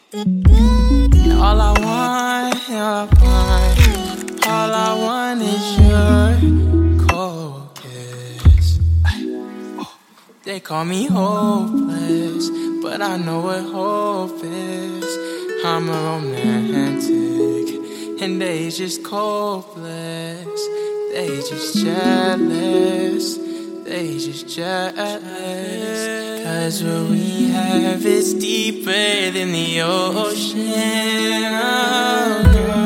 All I want, all I want is your cold kiss. They call me hopeless, but I know what hope is. I'm a romantic, and they just hopeless. They just jealous, they just jealous. 'Cause what we have is deeper than the ocean. Oh,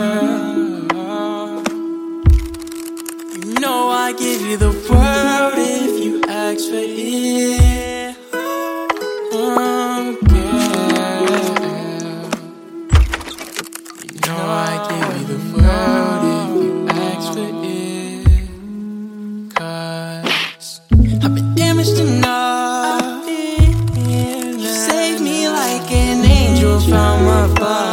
girl, you know I give you the world if you ask for it. Oh, girl, you know I give you the world if you ask for it. 'Cause I've been damaged enough. You saved me like an angel from above.